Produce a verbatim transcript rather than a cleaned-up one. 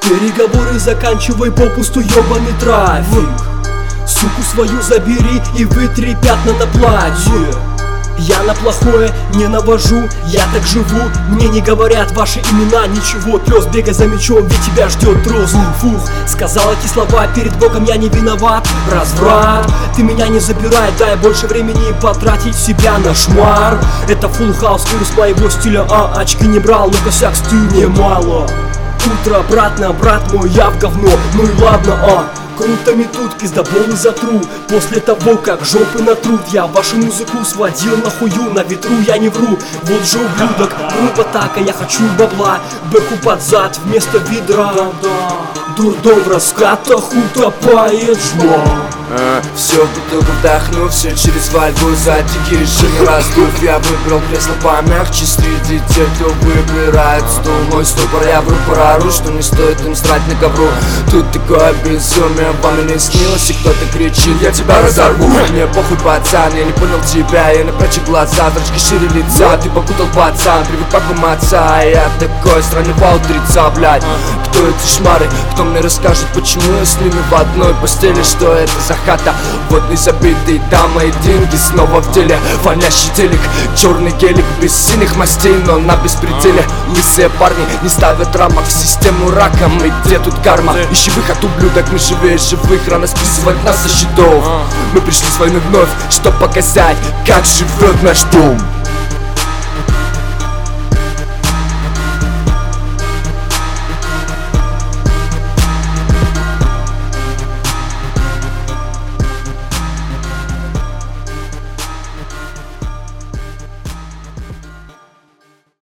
Переговоры заканчивай, попусту ёбаный трафик. Суку свою забери и вытри пятна на платье. Я на плохое не навожу, я так живу. Мне не говорят ваши имена, ничего. Пес, бегай за мечом, ведь тебя ждет трос. Фух, сказал эти слова, перед Богом я не виноват. Разврат, ты меня не забирай, дай больше времени потратить себя на шмар. Это фулл хаус, вирус моего стиля, а очки не брал, но косяк стыне мало. Утро обратно, брат мой, я в говно, ну и ладно, а круто метут, пиздоболы затру. После того, как жопы натрут, я вашу музыку сводил на хую. На ветру я не вру, вот же ублюдок. Группа така, я хочу бабла. Бэку под зад вместо ведра. Дурдом в раскатах утопает жма. А, все бутылку вдохну, все через вальгу за дикие шины раздув. Я выбрал кресло помягче среди тех, кто выбирает стул. Мой ступор, я вру, проору, что не стоит им срать на ковру. Тут такое безумие, вам и не снилось, и кто-то кричит: я тебя разорву. Мне похуй, пацан, я не понял тебя, я напрочь глаза, зрачки шире лица. Ты попутал, пацан, привык папам отца, я такой странного утрица, блядь. Кто эти шмары, кто мне расскажет, почему я с ними в одной постели? Что это за хата? Водный забитый, дамы и деньги снова в деле. Фонящий телек, черный гелик без синих мастей, но на беспределе. Лысые парни не ставят рамок в систему раком. И где тут карма? Ищи выход, ублюдок, мы живее живых, рано списывать нас со счетов. Мы пришли с войны вновь, чтоб показать, как живет наш дом.